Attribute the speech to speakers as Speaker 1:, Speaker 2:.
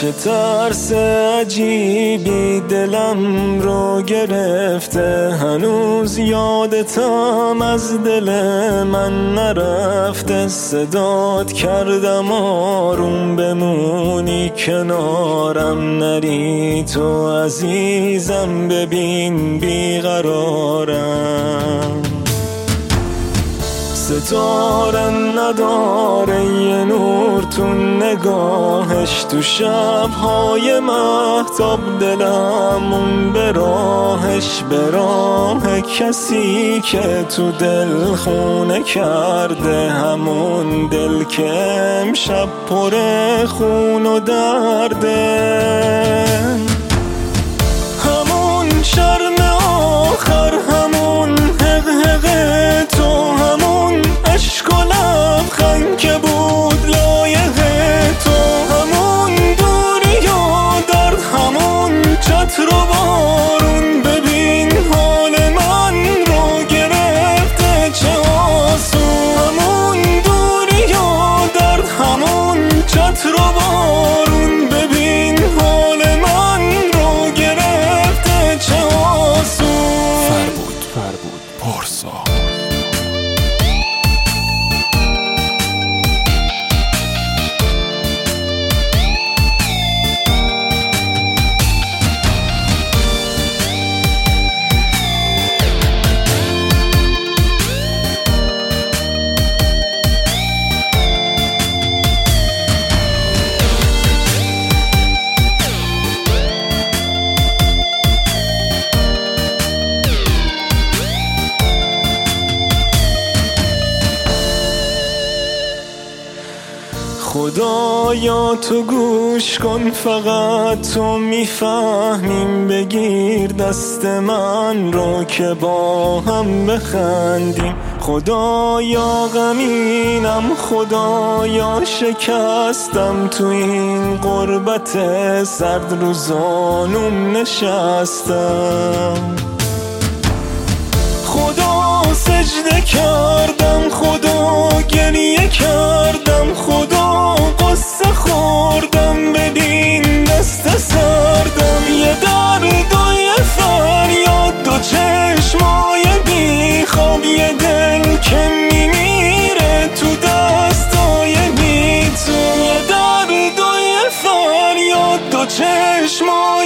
Speaker 1: چه ترس عجیبی دلم رو گرفته، هنوز یادتم از دل من نرفته. صدات کردم آروم بمونی کنارم، نری تو عزیزم ببین بیقرارم. ستاره نداره یه نور تو نگاهش، تو شبهای مهتاب دلمون به راهش، به راه کسی که تو دل خونه کرده، همون دل که امشب پر خون و درده، همون شرم آخر، همون حقحق تو، همون عشق و لبخند که بود لایق تو، همون دوری و درد، همون چتر و بارون. ببین حال من رو گرفته چه آسون، همون دوری و درد، همون چتر و بارون. ببین حال من رو گرفته چه آسون.
Speaker 2: فربود پارسا.
Speaker 1: خدایا تو گوش کن، فقط تو میفهمیم. بگیر دست من رو که با هم بخندیم. خدایا غمینم، خدایا شکستم، تو این غربت سرد رو زانوم نشستم. خدا سجده کردم، خدا گریه کردم، خدا قصه خوردم، بدین دست سردم. یه درد و یه فریاد، دو چشمای بی خواب، یه دل که میمیره تو دستای بی تو. یه درد و یه فریاد، دو چشمای